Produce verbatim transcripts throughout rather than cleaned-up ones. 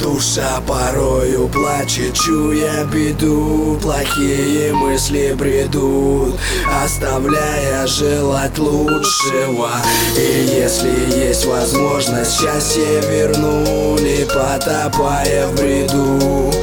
Душа порою плачет, чуя беду. Плохие мысли бредут, оставляя желать лучшего. И если есть возможность, счастье вернули, потопая в бреду,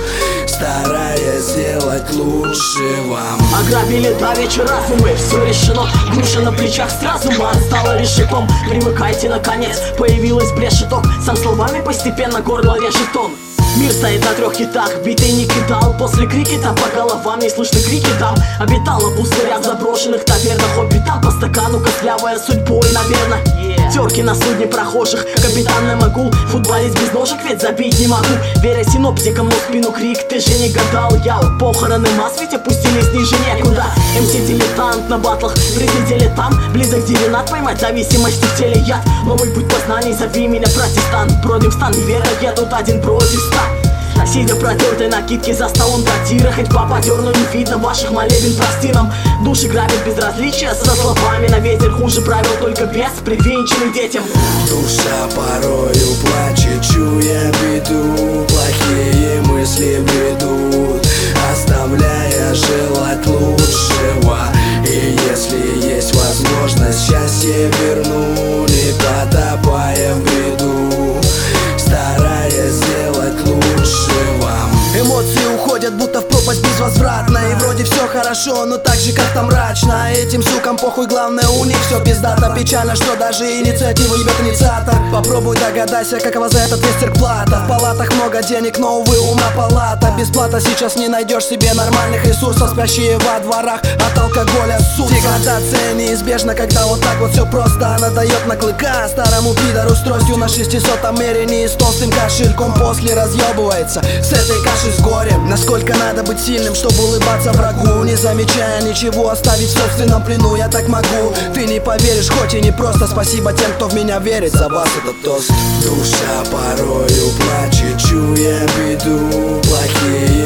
стараясь сделать лучше вам. Ограбили давеча разумы, все решено. Груша на плечах с разума стала решетом. Привыкайте, наконец, появилась брешь итог. Сам словами постепенно горло режет он. Мир стоит на трех китах, битый не кидал. После крикета по головам не слышны крики там. Обитала пустыря в заброшенных тавернах. Хобби там по стакану, костлявая судьбой, наверное. yeah. Терки на судне прохожих, капитан на могу. Футболист без ножек, ведь забить не могу. Веря синоптикам, но в спину крик, ты же не гадал. Я у похороны масс, ведь опустились ниже некуда. МС дилетант на батлах, присидели там. Близок дивинат, поймать зависимости в теле яд. Новый путь познаний, зови меня протестант. Бродим в стан, вера, я тут один против ста. Сидя протертой накидки за столом трактира, хоть папа дерну, не видно ваших молебен простинам. Души грабят безразличия со словами на ветер. Хуже правил только бес, привинченный детям. Душа порою плачет, чуя беду. Плохие мысли бредут, оставляя желать лучшего. И если есть возможность, счастье вернули, потопая в бреду, стараясь сделать лучше вам. Эмоции уходят будто в пропасть безвозвратно. И вроде все хорошо, но так же как-то мрачно. Этим сукам похуй, главное у них все пиздато. Печально, что даже инициативу ебет инициатор. Попробуй догадайся, какова за этот вестерк плата. В палатах много денег, но увы ума палата. Бесплата сейчас не найдешь себе нормальных ресурсов. Спящие во дворах от алкоголя ссутся. Деградация неизбежна, когда вот так вот все просто. Она дает на клыка старому пидору с тростью на шестисотом мерении с толстым кошельком. После разъебывается с этой кашей с горем. Насколько надо быть сильным, чтобы улыбаться врагу, не замечая ничего, оставить в собственном плену. Я так могу, ты не поверишь, хоть и не просто. Спасибо тем, кто в меня верит, за вас этот тост. Душа порою плачет, чуя беду. Плохие